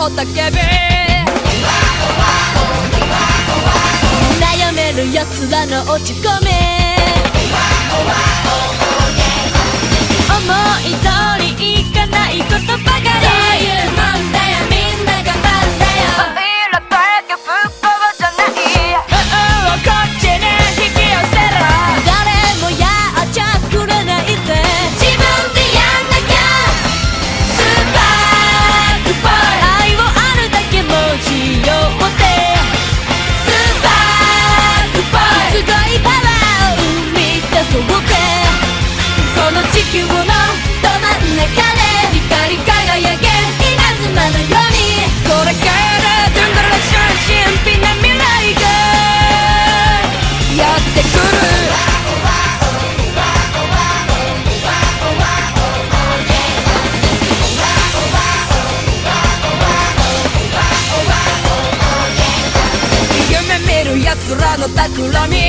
雄たけび悩める奴らの落ち込み思い通りいかないことばかりそういうもんだよみんな頑張ってよいらだけ不幸じゃないこっちに引き寄せろ誰もやっちゃくれないぜ自分でやんなきゃスーパークボーイ愛をあるだけ持ちようってスーパークボーイすごいパワーを生み出そうってこの地球のど真ん中で光り輝け稲妻のようにこれからドゥンドララシュン神秘な未来がやってくる夢見る奴らの企み